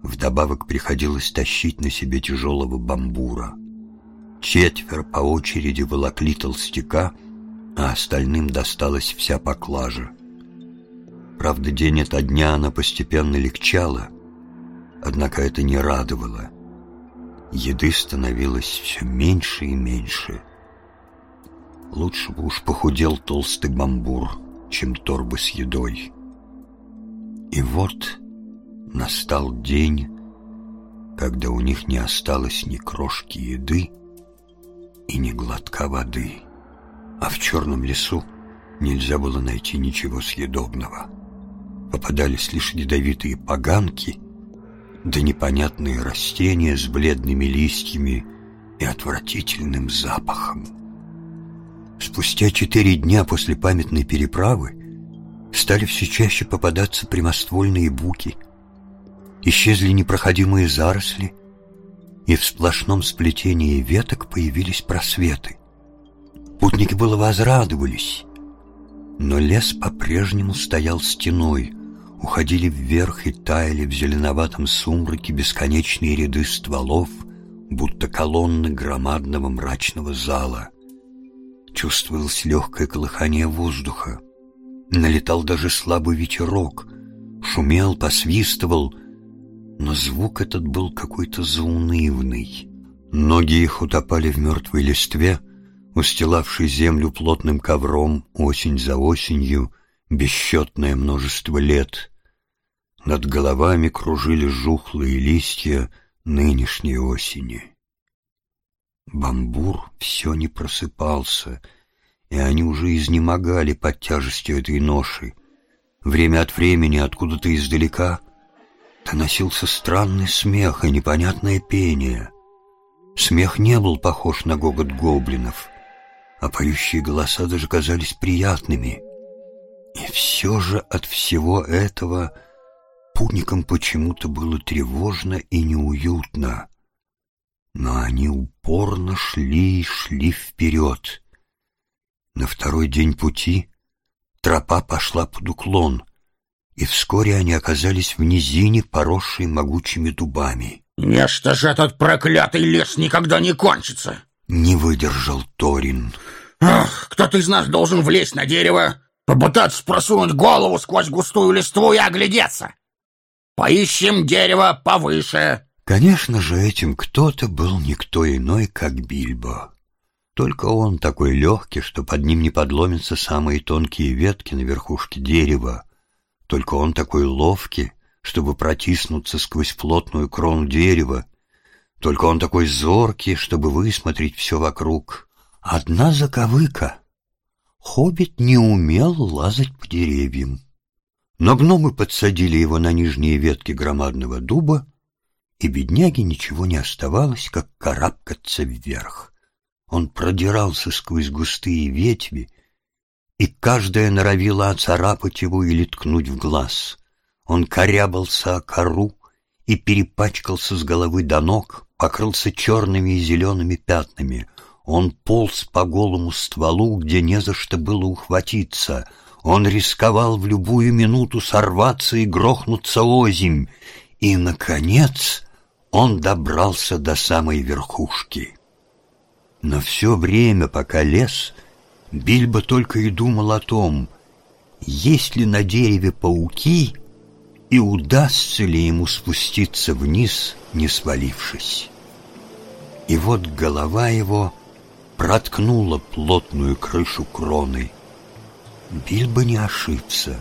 Вдобавок приходилось тащить на себе тяжелого бамбура. 4 по очереди волокли толстяка, а остальным досталась вся поклажа. Правда, день ото дня она постепенно легчала, однако это не радовало. Еды становилось все меньше и меньше. Лучше бы уж похудел толстый бамбур, чем торбы с едой. И вот настал день, когда у них не осталось ни крошки еды и ни глотка воды, а в черном лесу нельзя было найти ничего съедобного. Попадались лишь ядовитые поганки да непонятные растения с бледными листьями и отвратительным запахом. Спустя 4 дня после памятной переправы стали все чаще попадаться прямоствольные буки, исчезли непроходимые заросли, и в сплошном сплетении веток появились просветы. Путники было возрадовались, но лес по-прежнему стоял стеной, уходили вверх и таяли в зеленоватом сумраке бесконечные ряды стволов, будто колонны громадного мрачного зала. Чувствовалось легкое колыхание воздуха. Налетал даже слабый ветерок, шумел, посвистывал, но звук этот был какой-то заунывный. Ноги их утопали в мертвой листве, устилавшей землю плотным ковром осень за осенью, бесчетное множество лет. Над головами кружили жухлые листья нынешней осени. Бамбур все не просыпался, и они уже изнемогали под тяжестью этой ноши. Время от времени откуда-то издалека доносился странный смех и непонятное пение. Смех не был похож на гогот гоблинов, а поющие голоса даже казались приятными. И все же от всего этого путникам почему-то было тревожно и неуютно. Но они упорно шли и шли вперед. На 2-й день пути тропа пошла под уклон, и вскоре они оказались в низине, поросшей могучими дубами. «Нечто же этот проклятый лес никогда не кончится!» Не выдержал Торин. «Ах, кто-то из нас должен влезть на дерево, попытаться просунуть голову сквозь густую листву и оглядеться. Поищем дерево повыше». Конечно же, этим кто-то был никто иной, как Бильбо. Только он такой легкий, что под ним не подломятся самые тонкие ветки на верхушке дерева. Только он такой ловкий, чтобы протиснуться сквозь плотную крону дерева. Только он такой зоркий, чтобы высмотреть все вокруг. Одна заковыка. Хоббит не умел лазать по деревьям. Но гномы подсадили его на нижние ветки громадного дуба, и бедняге ничего не оставалось, как карабкаться вверх. Он продирался сквозь густые ветви, и каждая норовила оцарапать его или ткнуть в глаз. Он корябался о кору и перепачкался с головы до ног, покрылся черными и зелеными пятнами. Он полз по голому стволу, где не за что было ухватиться. Он рисковал в любую минуту сорваться и грохнуться озимь. И, наконец, он добрался до самой верхушки. Но все время, пока лез, Бильбо только и думал о том, есть ли на дереве пауки и удастся ли ему спуститься вниз, не свалившись. И вот голова его проткнула плотную крышу кроны. Бильбо не ошибся.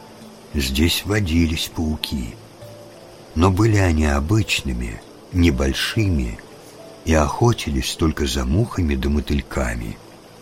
Здесь водились пауки, но были они обычными, небольшими, и охотились только за мухами да мотыльками.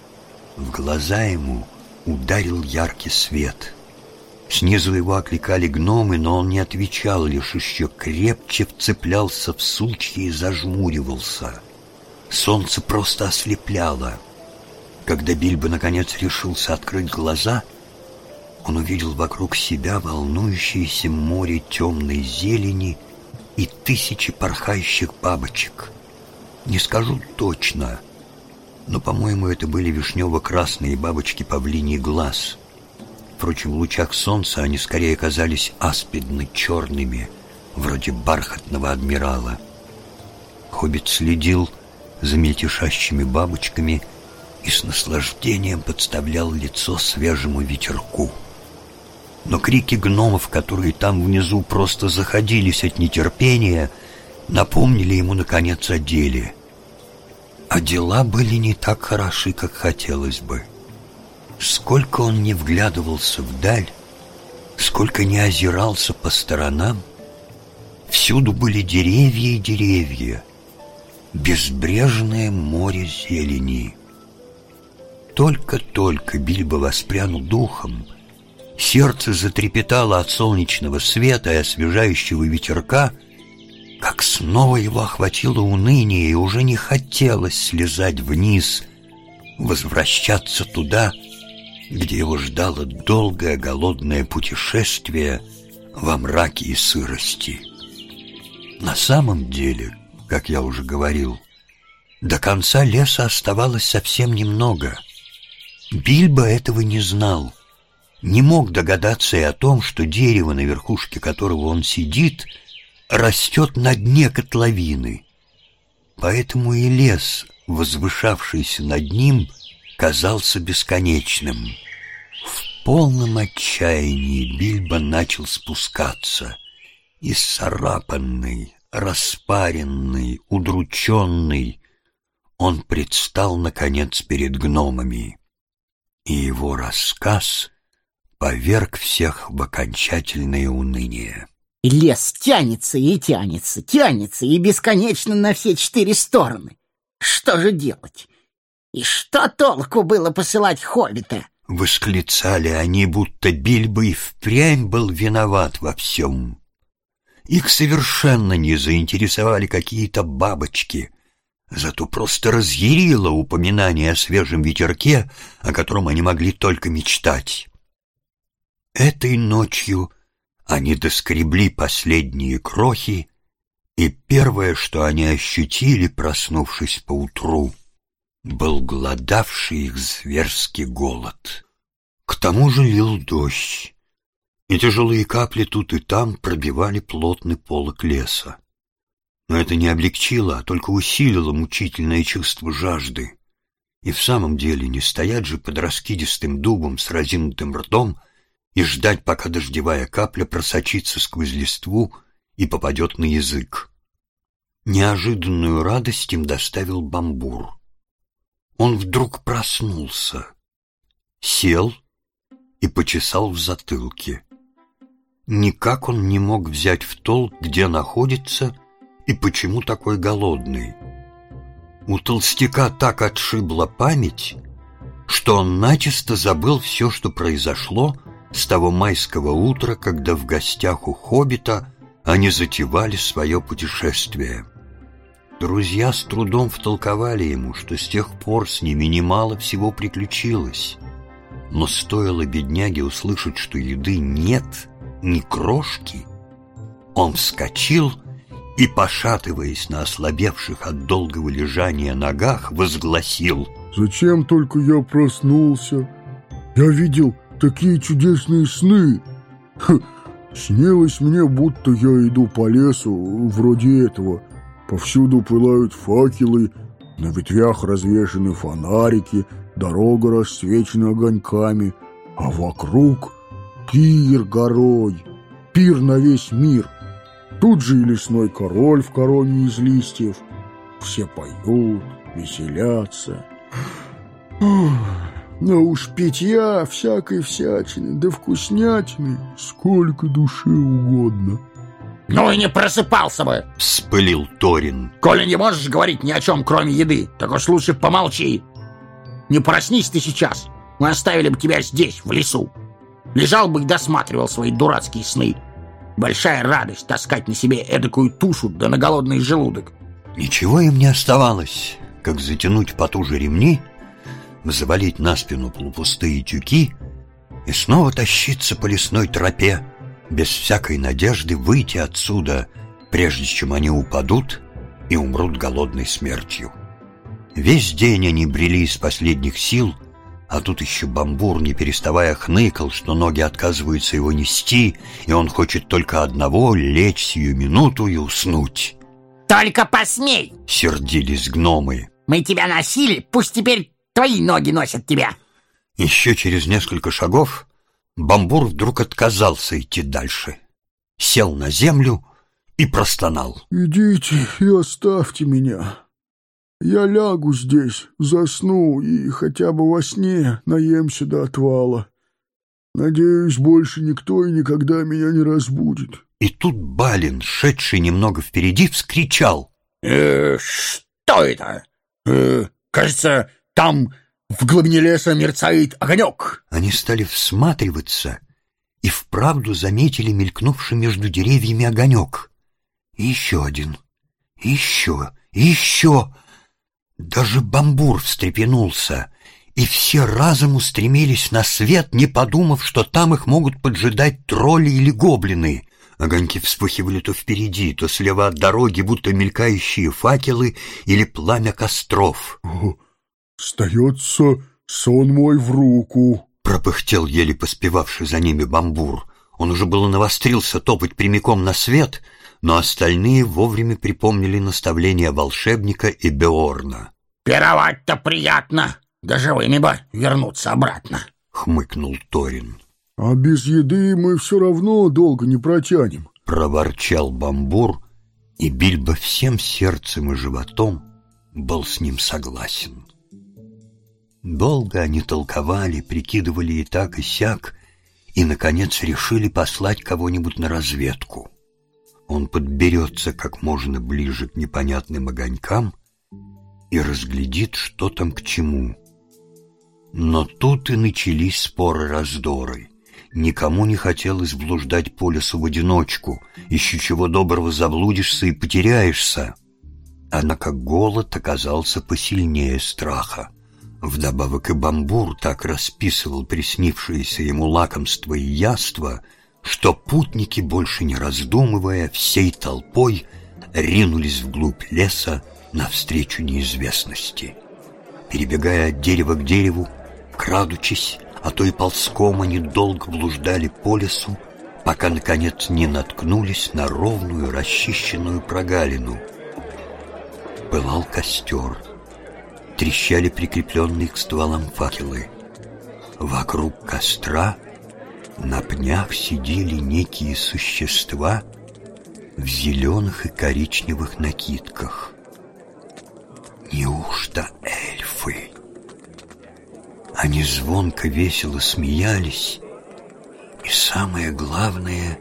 В глаза ему ударил яркий свет. Снизу его окликали гномы, но он не отвечал, лишь еще крепче вцеплялся в сучья и зажмуривался. Солнце просто ослепляло. Когда Бильбо наконец решился открыть глаза, он увидел вокруг себя волнующееся море темной зелени и тысячи порхающих бабочек. Не скажу точно, но, по-моему, это были вишнево-красные бабочки павлиний глаз. Впрочем, в лучах солнца они скорее казались аспидно-черными, вроде бархатного адмирала. Хоббит следил за мельтешащими бабочками и с наслаждением подставлял лицо свежему ветерку. Но крики гномов, которые там внизу просто заходились от нетерпения, напомнили ему, наконец, о деле. А дела были не так хороши, как хотелось бы. Сколько он не вглядывался вдаль, сколько не озирался по сторонам, всюду были деревья и деревья, безбрежное море зелени. Только-только Бильбо воспрянул духом, сердце затрепетало от солнечного света и освежающего ветерка, как снова его охватило уныние, и уже не хотелось слезать вниз, возвращаться туда, где его ждало долгое голодное путешествие во мраке и сырости. На самом деле, как я уже говорил, до конца леса оставалось совсем немного. Бильбо этого не знал, не мог догадаться и о том, что дерево, на верхушке которого он сидит, растет на дне котловины. Поэтому и лес, возвышавшийся над ним, казался бесконечным. В полном отчаянии Бильбо начал спускаться, исцарапанный, распаренный, удрученный. Он предстал, наконец, перед гномами, и его рассказ поверг всех в окончательное уныние. Лес тянется и тянется, тянется и бесконечно на все 4 стороны. Что же делать? И что толку было посылать хоббита? Восклицали они, будто Бильбо и впрямь был виноват во всем. Их совершенно не заинтересовали какие-то бабочки, зато просто разъярило упоминание о свежем ветерке, о котором они могли только мечтать. Этой ночью они доскребли последние крохи, и первое, что они ощутили, проснувшись поутру, был голодавший их зверский голод. К тому же лил дождь, и тяжелые капли тут и там пробивали плотный полог леса. Но это не облегчило, а только усилило мучительное чувство жажды. И в самом деле не стоять же под раскидистым дубом с разинутым ртом и ждать, пока дождевая капля просочится сквозь листву и попадет на язык. Неожиданную радость им доставил Бамбур. Он вдруг проснулся, сел и почесал в затылке. Никак он не мог взять в толк, где находится и почему такой голодный. У толстяка так отшибла память, что он начисто забыл все, что произошло с того майского утра, когда в гостях у хоббита они затевали свое путешествие. Друзья с трудом втолковали ему, что с тех пор с ними немало всего приключилось. Но стоило бедняге услышать, что еды нет, ни крошки, он вскочил и, пошатываясь на ослабевших от долгого лежания ногах, возгласил: «Зачем только я проснулся? Я видел такие чудесные сны. Снилось мне, будто я иду по лесу, вроде этого. Повсюду пылают факелы, на ветвях развешаны фонарики, дорога расцвечена огоньками, а вокруг пир горой, пир на весь мир. Тут же и лесной король в короне из листьев. Все поют, веселятся. Но уж питья всякой всячины, да вкуснятины сколько душе угодно». «Ну и не просыпался бы!» — вспылил Торин. «Коли не можешь говорить ни о чем, кроме еды, так уж лучше помолчи. Не проснись ты сейчас, мы оставили бы тебя здесь, в лесу. Лежал бы и досматривал свои дурацкие сны. Большая радость таскать на себе эдакую тушу да на голодный желудок». Ничего им не оставалось, как затянуть потуже ремни, завалить на спину полупустые тюки и снова тащиться по лесной тропе, без всякой надежды выйти отсюда, прежде чем они упадут и умрут голодной смертью. Весь день они брели из последних сил, А тут еще Бамбур, не переставая, хныкал, что ноги отказываются его нести, и он хочет только одного — лечь сию минуту и уснуть. «Только посмей!» — сердились гномы. «Мы тебя носили, пусть теперь твои ноги носят тебя!» Еще через несколько шагов Бамбур вдруг отказался идти дальше, сел на землю и простонал. «Идите и оставьте меня. Я лягу здесь, засну и хотя бы во сне наемся до отвала. Надеюсь, больше никто и никогда меня не разбудит». И тут Балин, шедший немного впереди, вскричал. Что это? Кажется, там в глубине леса мерцает огонек». Они стали всматриваться и вправду заметили мелькнувший между деревьями огонек. И еще один, и еще. Даже Бамбур встрепенулся, и все разом устремились на свет, не подумав, что там их могут поджидать тролли или гоблины. Огоньки вспыхивали то впереди, то слева от дороги, будто мелькающие факелы или пламя костров. «Остается сон мой в руку», — пропыхтел еле поспевавший за ними Бамбур. Он уже было навострился топать прямиком на свет, но остальные вовремя припомнили наставления волшебника и Беорна. «Пировать-то приятно, да живыми бы вернуться обратно», — хмыкнул Торин. «А без еды мы все равно долго не протянем», — проворчал Бамбур, и Бильбо всем сердцем и животом был с ним согласен. Долго они толковали, прикидывали и так, и сяк, и, наконец, решили послать кого-нибудь на разведку. Он подберется как можно ближе к непонятным огонькам и разглядит, что там к чему. Но тут и начались споры-раздоры. Никому не хотелось блуждать по лесу в одиночку, еще чего доброго заблудишься и потеряешься. Однако голод оказался посильнее страха. Вдобавок и Бамбур так расписывал приснившиеся ему лакомства и яства, что путники, больше не раздумывая, всей толпой ринулись вглубь леса навстречу неизвестности. Перебегая от дерева к дереву, крадучись, а то и ползком, они долго блуждали по лесу, пока, наконец, не наткнулись на ровную расчищенную прогалину. Пылал костер, трещали прикрепленные к стволам факелы. Вокруг костра на пнях сидели некие существа в зеленых и коричневых накидках. Неужто эльфы? Они звонко весело смеялись и, самое главное,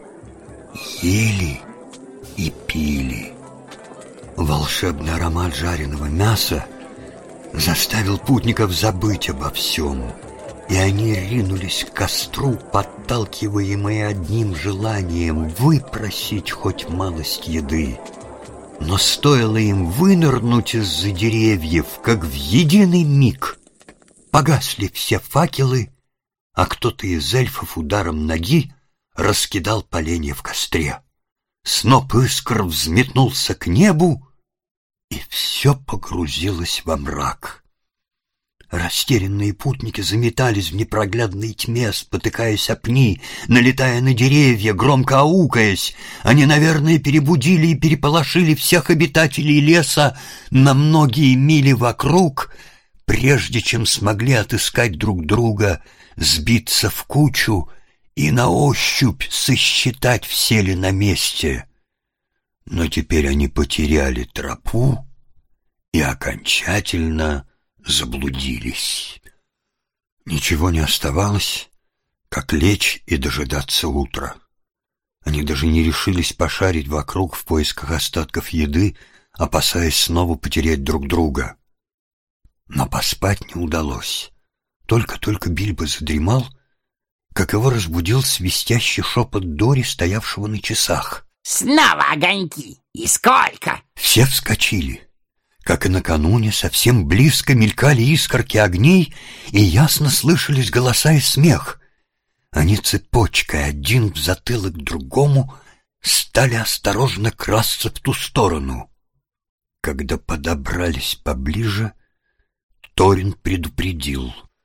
ели и пили. Волшебный аромат жареного мяса заставил путников забыть обо всем, и они ринулись к костру, подталкиваемые одним желанием выпросить хоть малость еды. Но стоило им вынырнуть из-за деревьев, как в единый миг погасли все факелы, а кто-то из эльфов ударом ноги раскидал поленья в костре. Сноп искр взметнулся к небу, и все погрузилось во мрак. Растерянные путники заметались в непроглядной тьме, спотыкаясь о пни, налетая на деревья, громко аукаясь. Они, наверное, перебудили и переполошили всех обитателей леса на многие мили вокруг, прежде чем смогли отыскать друг друга, сбиться в кучу и на ощупь сосчитать, все ли на месте. Но теперь они потеряли тропу и окончательно заблудились. Ничего не оставалось, как лечь и дожидаться утра. Они даже не решились пошарить вокруг в поисках остатков еды, опасаясь снова потерять друг друга. Но поспать не удалось. Только-только Бильбо задремал, как его разбудил свистящий шепот Дори, стоявшего на часах. «Снова огоньки! И сколько?» Все вскочили. Как и накануне, совсем близко мелькали искорки огней, и ясно слышались голоса и смех. Они цепочкой, один в затылок другому, стали осторожно красться в ту сторону. Когда подобрались поближе, Торин предупредил: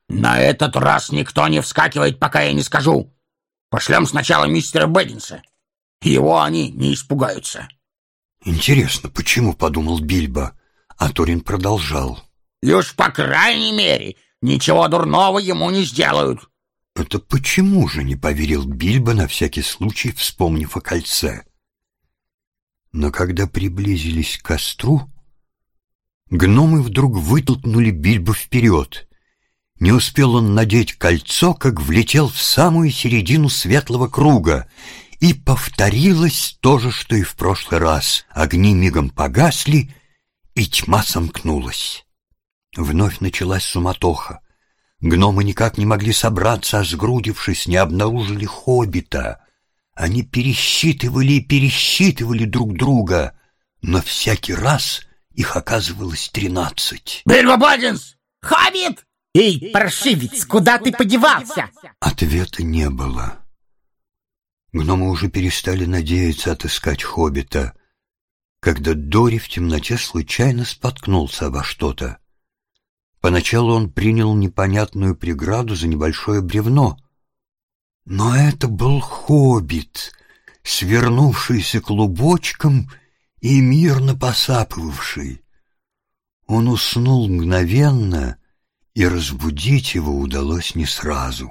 На этот раз никто не вскакивает, пока я не скажу. Пошлем сначала мистера Бэггинса. Его они не испугаются. Интересно, почему, подумал Бильбо, а Торин продолжал. И уж по крайней мере ничего дурного ему не сделают. Это почему же, не поверил Бильбо, на всякий случай вспомнив о кольце. Но когда приблизились к костру, гномы вдруг вытолкнули Бильбо вперед. Не успел он надеть кольцо, как влетел в самую середину светлого круга, и повторилось то же, что и в прошлый раз. Огни мигом погасли, и тьма сомкнулась. Вновь началась суматоха. Гномы никак не могли собраться, а сгрудившись, не обнаружили хоббита. Они пересчитывали и пересчитывали друг друга, но всякий раз их оказывалось 13. Бильбо Бэггинс! Хоббит! Эй, паршивец, куда ты подевался? Ответа не было. Гномы уже перестали надеяться отыскать хоббита, когда Дори в темноте случайно споткнулся обо что-то. Поначалу он принял непонятную преграду за небольшое бревно. Но это был хоббит, свернувшийся клубочком и мирно посапывавший. Он уснул мгновенно, и разбудить его удалось не сразу.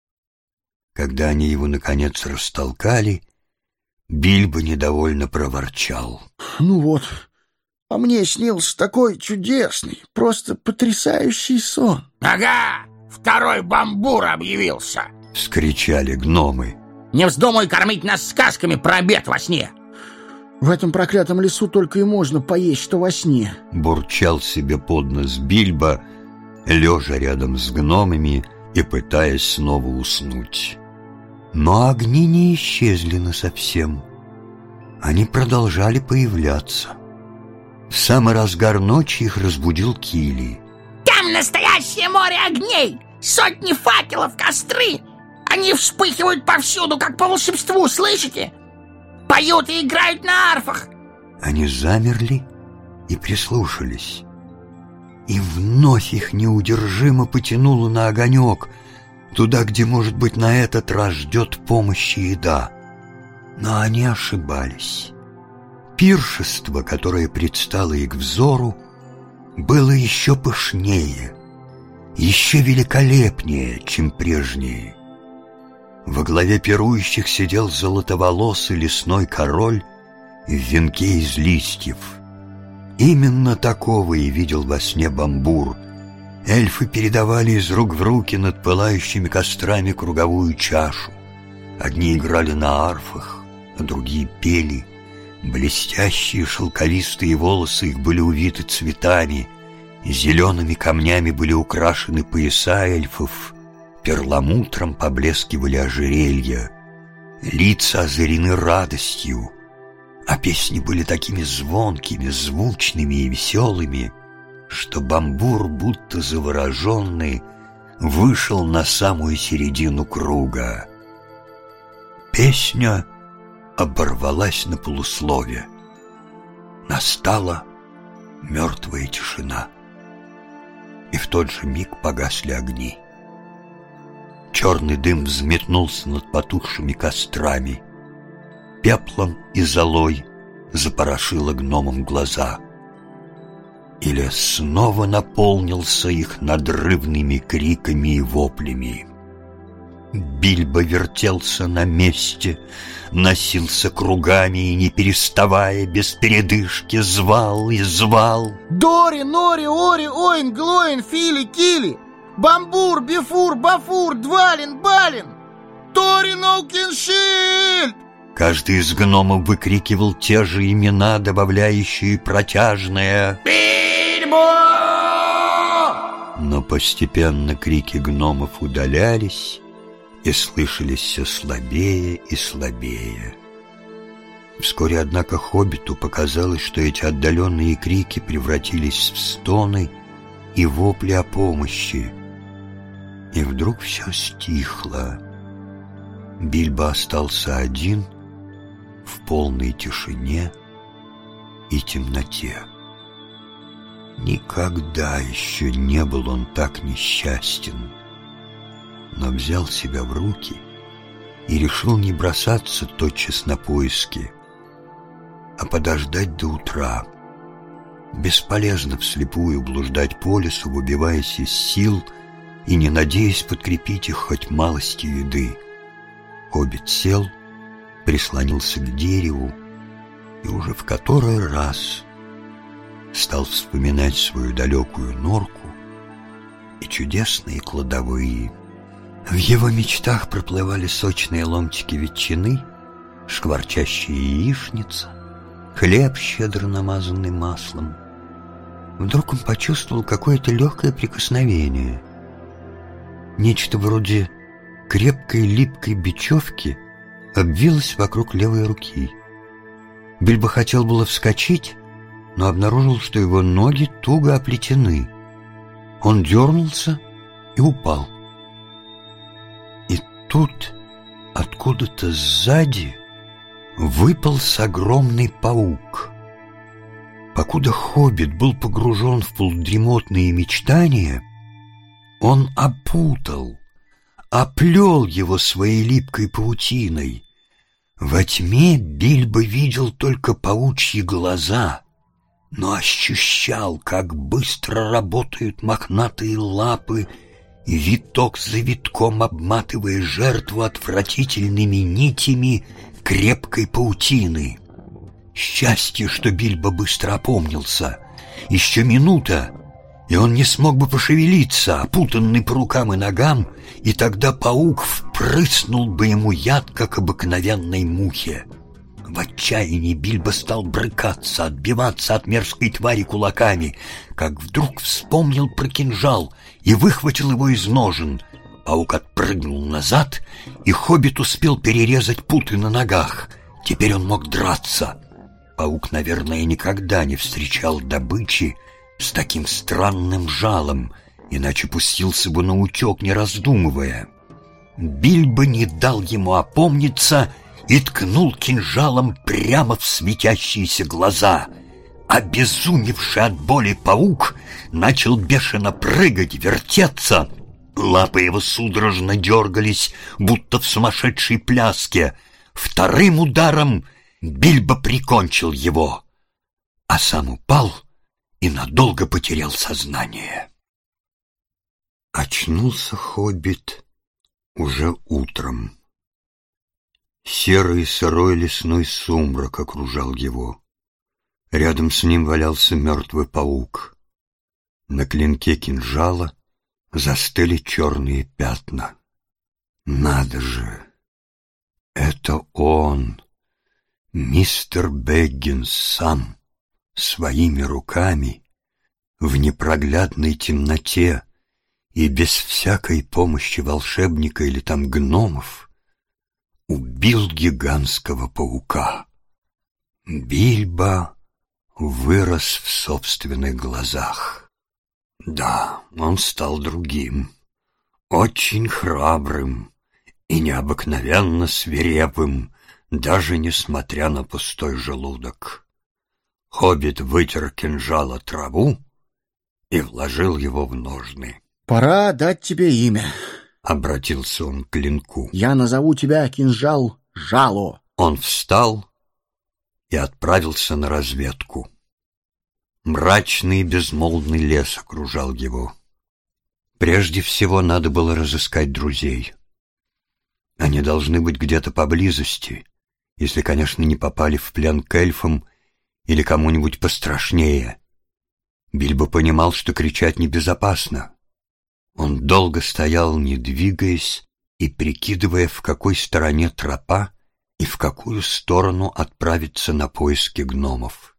Когда они его, наконец, растолкали, Бильбо недовольно проворчал. Ну вот, а мне снился такой чудесный, просто потрясающий сон. Ага, второй Бамбур объявился! — вскричали гномы. Не вздумай кормить нас сказками про обед во сне! В этом проклятом лесу только и можно поесть, что во сне. Бурчал себе под нос Бильбо, лежа рядом с гномами и пытаясь снова уснуть. Но огни не исчезли насовсем. Они продолжали появляться. В самый разгар ночи их разбудил Килли. Там настоящее море огней! Сотни факелов, костры! Они вспыхивают повсюду, как по волшебству, слышите? Поют и играют на арфах. Они замерли и прислушались. И вновь их неудержимо потянуло на огонек, туда, где, может быть, на этот раз ждет помощи еда. Но они ошибались. Пиршество, которое предстало их взору, было еще пышнее, еще великолепнее, чем прежнее. Во главе пирующих сидел золотоволосый лесной король в венке из листьев. Именно такого и видел во сне Бамбур. Эльфы передавали из рук в руки над пылающими кострами круговую чашу. Одни играли на арфах, а другие пели. Блестящие шелковистые волосы их были увиты цветами, зелеными камнями были украшены пояса эльфов, перламутром поблескивали ожерелья, лица озарены радостью, а песни были такими звонкими, звучными и веселыми, что Бамбур, будто завороженный, вышел на самую середину круга. Песня оборвалась на полуслове. Настала мертвая тишина, и в тот же миг погасли огни. Черный дым взметнулся над потухшими кострами, пеплом и золой запорошило гномам глаза, и лес снова наполнился их надрывными криками и воплями. Бильбо вертелся на месте, носился кругами и, не переставая, без передышки звал и звал. Дори, Нори, Ори, Оин, Глоин, Фили, Кили, Бамбур, Бифур, Бафур, Двалин, Балин, Торин, Оукиншильд! Каждый из гномов выкрикивал те же имена, добавляющие протяжное Бильбо! Но постепенно крики гномов удалялись и слышались все слабее и слабее. Вскоре, однако, хоббиту показалось, что эти отдаленные крики превратились в стоны и вопли о помощи. И вдруг все стихло. Бильбо остался один в полной тишине и темноте. Никогда еще не был он так несчастен. но взял себя в руки и решил не бросаться тотчас на поиски, а подождать до утра. Бесполезно вслепую блуждать по лесу, выбиваясь из сил и не надеясь подкрепить их хоть малостью еды. Хоббит сел, прислонился к дереву и уже в который раз стал вспоминать свою далекую норку и чудесные кладовые. В его мечтах проплывали сочные ломтики ветчины, шкварчащая яичница, хлеб, щедро намазанный маслом. Вдруг он почувствовал какое-то легкое прикосновение. Нечто вроде крепкой липкой бечевки обвилось вокруг левой руки. Бильбо хотел было вскочить, но обнаружил, что его ноги туго оплетены. Он дернулся и упал. И тут откуда-то сзади выполз огромный паук. Покуда хоббит был погружен в полудремотные мечтания, он опутал, оплел его своей липкой паутиной. Во тьме Бильбо видел только паучьи глаза, но ощущал, как быстро работают мохнатые лапы, виток за витком обматывая жертву отвратительными нитями крепкой паутины. Счастье, что Бильбо быстро опомнился. Еще минута, и он не смог бы пошевелиться, опутанный по рукам и ногам, и тогда паук впрыснул бы ему яд, как обыкновенной мухе. В отчаянии Бильбо стал брыкаться, отбиваться от мерзкой твари кулаками, как вдруг вспомнил про кинжал и выхватил его из ножен. Паук отпрыгнул назад, и хоббит успел перерезать путы на ногах. Теперь он мог драться. Паук, наверное, никогда не встречал добычи с таким странным жалом, иначе пустился бы наутек, не раздумывая. Бильбо не дал ему опомниться и ткнул кинжалом прямо в светящиеся глаза. Обезумевший от боли паук начал бешено прыгать, вертеться. Лапы его судорожно дергались, будто в сумасшедшей пляске. Вторым ударом Бильбо прикончил его, а сам упал и надолго потерял сознание. Очнулся хоббит уже утром. Серый сырой лесной сумрак окружал его. Рядом с ним валялся мертвый паук. На клинке кинжала застыли черные пятна. Надо же! Это он, мистер Бэггинс, сам, своими руками, в непроглядной темноте и без всякой помощи волшебника или там гномов, убил гигантского паука. Бильбо вырос в собственных глазах. Да, он стал другим, очень храбрым и необыкновенно свирепым, даже несмотря на пустой желудок. Хоббит вытер кинжал о траву и вложил его в ножны. «Пора дать тебе имя», — обратился он к клинку. «Я назову тебя кинжал Жало». Он встал и отправился на разведку. Мрачный безмолвный лес окружал его. Прежде всего надо было разыскать друзей. Они должны быть где-то поблизости, если, конечно, не попали в плен к эльфам или кому-нибудь пострашнее. Бильбо понимал, что кричать небезопасно. Он долго стоял, не двигаясь, и прикидывая, в какой стороне тропа и в какую сторону отправиться на поиски гномов.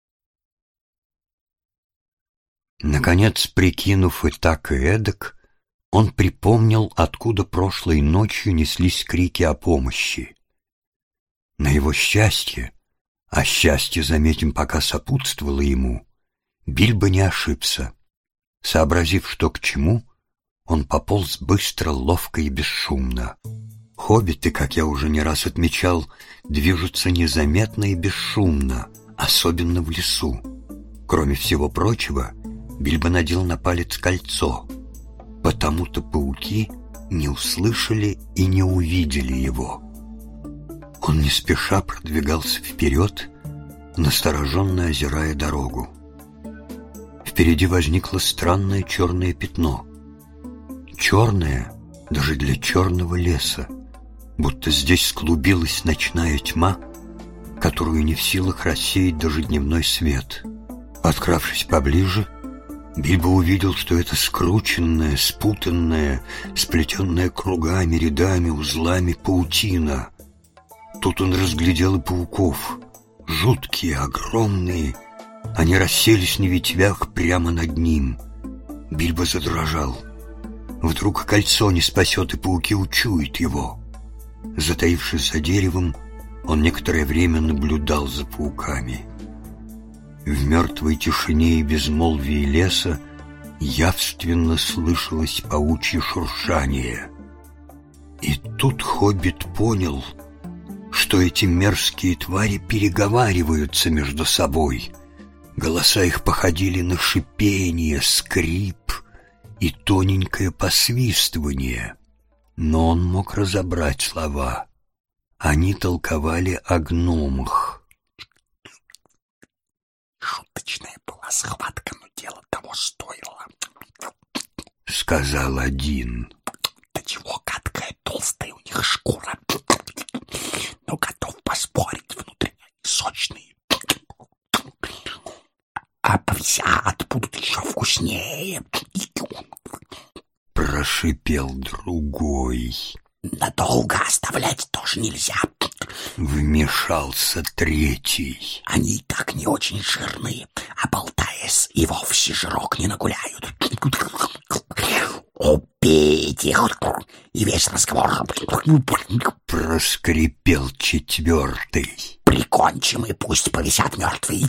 Наконец, прикинув и так, и эдак, он припомнил, откуда прошлой ночью неслись крики о помощи. На его счастье, а счастье, заметим, пока сопутствовало ему, Бильбо не ошибся. Сообразив, что к чему, он пополз быстро, ловко и бесшумно. Хоббиты, как я уже не раз отмечал, движутся незаметно и бесшумно, особенно в лесу. Кроме всего прочего, Бильбо надел на палец кольцо. Потому-то пауки не услышали и не увидели его. Он не спеша продвигался вперед, настороженно озирая дорогу. Впереди возникло странное черное пятно. Черное даже для черного леса, будто здесь склубилась ночная тьма, которую не в силах рассеять даже дневной свет. Подкравшись поближе, Бильбо увидел, что это скрученная, спутанная, сплетенная кругами, рядами, узлами паутина. Тут он разглядел и пауков. Жуткие, огромные. Они расселись на ветвях прямо над ним. Бильбо задрожал. Вдруг кольцо не спасет, и пауки учуют его. Затаившись за деревом, он некоторое время наблюдал за пауками. В мертвой тишине и безмолвии леса явственно слышалось паучье шуршание. И тут хоббит понял, что эти мерзкие твари переговариваются между собой. Голоса их походили на шипение, скрип и тоненькое посвистывание. Но он мог разобрать слова. Они толковали о гномах. «Шуточная была схватка, но дело того стоило», — сказал один. «Да чего гадкая, толстая у них шкура. Но готов поспорить, внутри они сочные. А повисят будут еще вкуснее». Прошипел другой. «Надолго оставлять тоже нельзя», — вмешался третий. «Они и так не очень жирные, а болтаясь и вовсе жирок не нагуляют. Убейте их, и весь разговор». Проскрипел четвертый. «Прикончим, и пусть повисят мертвые».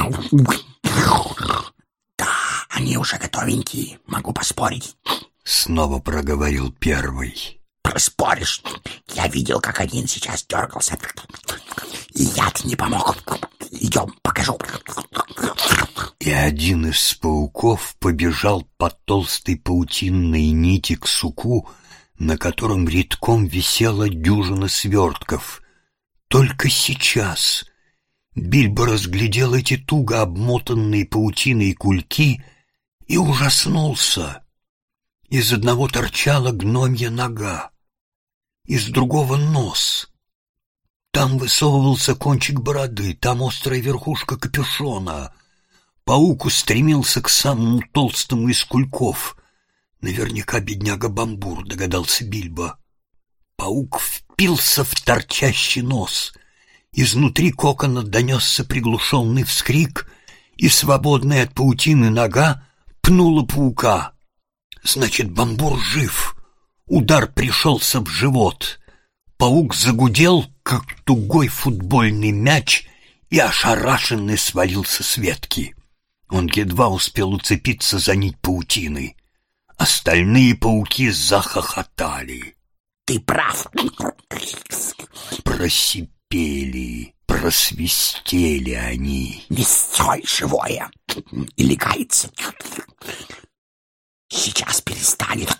«Да, они уже готовенькие, могу поспорить». Снова проговорил первый. «Проспоришь? Я видел, как один сейчас дергался. И яд не помог. Идем, покажу». И один из пауков побежал по толстой паутинной нити к суку, на котором редком висела дюжина свертков. Только сейчас Бильбо разглядел эти туго обмотанные паутиной кульки и ужаснулся. Из одного торчала гномья нога, из другого нос. Там высовывался кончик бороды, там острая верхушка капюшона. Паук устремился к самому толстому из кульков. Наверняка бедняга Бамбур, догадался Бильбо. Паук впился в торчащий нос. Изнутри кокона донесся приглушенный вскрик, и свободная от паутины нога пнула паука. Значит, Бамбур жив. Удар пришелся в живот. Паук загудел, как тугой футбольный мяч, и ошарашенный свалился с ветки. Он едва успел уцепиться за нить паутины. Остальные пауки захохотали. «Ты прав!» Просипели, просвистели они. «Не стой, живое! И легается! Сейчас перестанет!»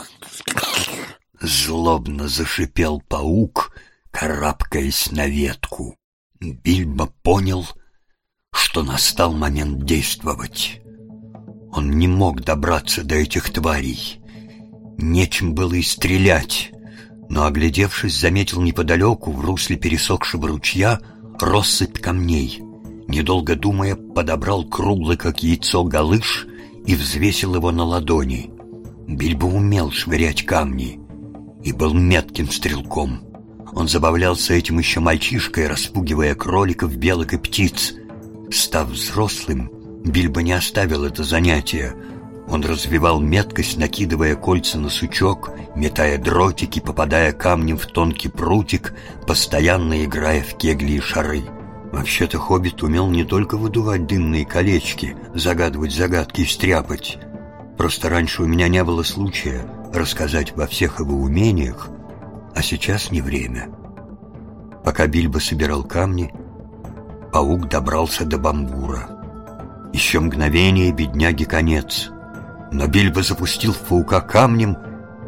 Злобно зашипел паук, карабкаясь на ветку. Бильбо понял, что настал момент действовать. Он не мог добраться до этих тварей. Нечем было и стрелять, но, оглядевшись, заметил неподалеку, в русле пересохшего ручья, россыпь камней. Недолго думая, подобрал круглый, как яйцо, галыш и взвесил его на ладони. Бильбо умел швырять камни и был метким стрелком. Он забавлялся этим еще мальчишкой, распугивая кроликов, белок и птиц. Став взрослым, Бильбо не оставил это занятие. Он развивал меткость, накидывая кольца на сучок, метая дротики, попадая камнем в тонкий прутик, постоянно играя в кегли и шары. Вообще-то хоббит умел не только выдувать дымные колечки, загадывать загадки и стряпать. Просто раньше у меня не было случая рассказать во всех его умениях, а сейчас не время. Пока Бильбо собирал камни, паук добрался до Бамбура. Еще мгновение, бедняге конец. Но Бильбо запустил в паука камнем,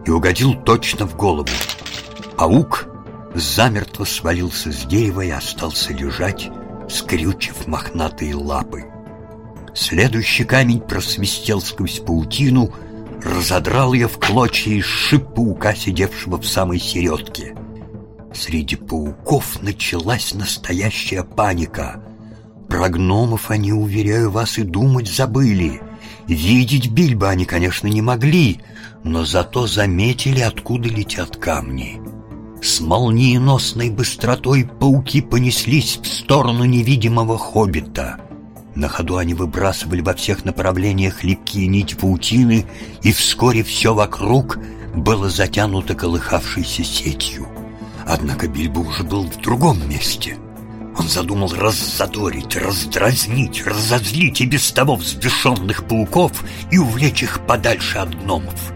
и угодил точно в голову. Паук замертво свалился с дерева и остался лежать, скрючив мохнатые лапы. Следующий камень просвистел сквозь паутину, разодрал ее в клочья и сшиб паука, сидевшего в самой середке. Среди пауков началась настоящая паника. Про гномов они, уверяю вас, и думать забыли. Видеть Бильбо они, конечно, не могли, но зато заметили, откуда летят камни. С молниеносной быстротой пауки понеслись в сторону невидимого хоббита. На ходу они выбрасывали во всех направлениях липкие нити паутины, и вскоре все вокруг было затянуто колыхавшейся сетью. Однако Бильбо уже был в другом месте. Он задумал раззадорить, раздразнить, разозлить и без того взбешенных пауков и увлечь их подальше от гномов.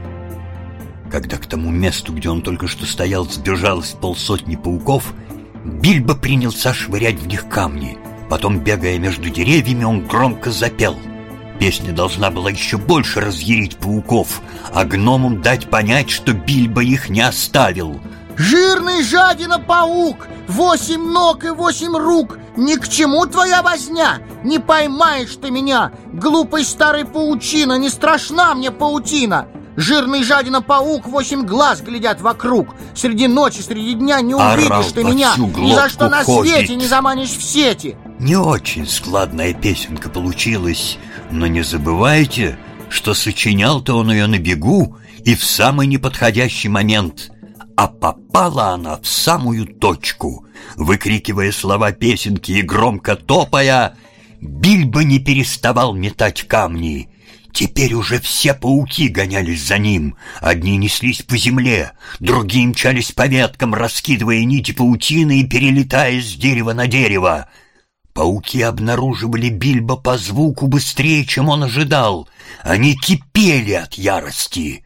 Когда к тому месту, где он только что стоял, сбежалось 50 пауков, Бильбо принялся швырять в них камни. Потом, бегая между деревьями, он громко запел. Песня должна была еще больше разъярить пауков, а гномам дать понять, что Бильбо их не оставил. Жирный жадина-паук, 8 ног и 8 рук, ни к чему твоя возня, не поймаешь ты меня, глупый старый паучина, не страшна мне паутина. Жирный жадина-паук, 8 глаз глядят вокруг, среди ночи, среди дня не увидишь ты меня, ни за что на свете не заманишь в сети. Не очень складная песенка получилась, но не забывайте, что сочинял-то он ее на бегу и в самый неподходящий момент. А попала она в самую точку. Выкрикивая слова песенки и громко топая, Бильбо не переставал метать камни. Теперь уже все пауки гонялись за ним. Одни неслись по земле, другие мчались по веткам, раскидывая нити паутины и перелетая с дерева на дерево. Пауки обнаруживали Бильбо по звуку быстрее, чем он ожидал. Они кипели от ярости.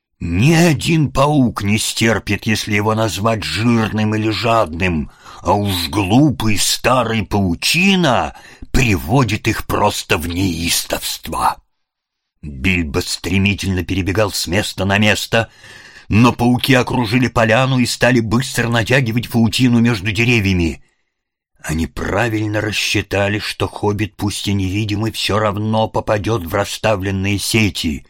Ни один паук не стерпит, если его назвать жирным или жадным, а уж глупый старый паучина приводит их просто в неистовство. Бильбо стремительно перебегал с места на место, но пауки окружили поляну и стали быстро натягивать паутину между деревьями. Они правильно рассчитали, что хоббит, пусть и невидимый, все равно попадет в расставленные сети.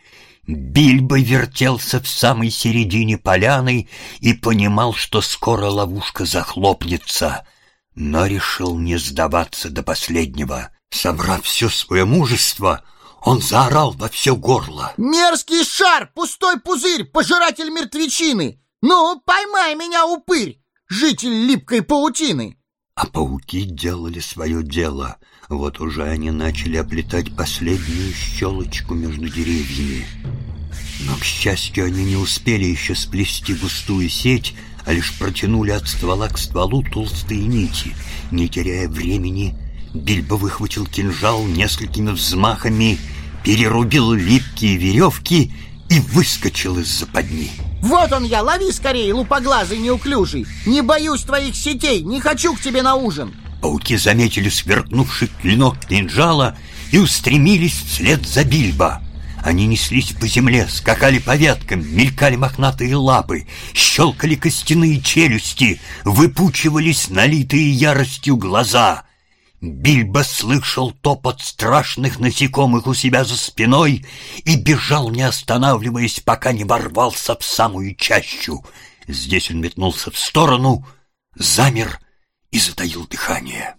Бильбо вертелся в самой середине поляны и понимал, что скоро ловушка захлопнется, но решил не сдаваться до последнего. Собрав все свое мужество, он заорал во все горло: «Мерзкий шар, пустой пузырь, пожиратель мертвечины! Ну, поймай меня, упырь, житель липкой паутины!» А пауки делали свое дело. Вот уже они начали оплетать последнюю щелочку между деревьями. Но, к счастью, они не успели еще сплести густую сеть, а лишь протянули от ствола к стволу толстые нити. Не теряя времени, Бильбо выхватил кинжал, несколькими взмахами перерубил липкие веревки и выскочил из западни. «Вот он я, лови скорее, лупоглазый неуклюжий! Не боюсь твоих сетей, не хочу к тебе на ужин!» Пауки заметили сверкнувший клинок кинжала и устремились вслед за Бильбо. Они неслись по земле, скакали по веткам, мелькали мохнатые лапы, щелкали костяные челюсти, выпучивались налитые яростью глаза. Бильбо слышал топот страшных насекомых у себя за спиной и бежал, не останавливаясь, пока не ворвался в самую чащу. Здесь он метнулся в сторону, замер и затаил дыхание.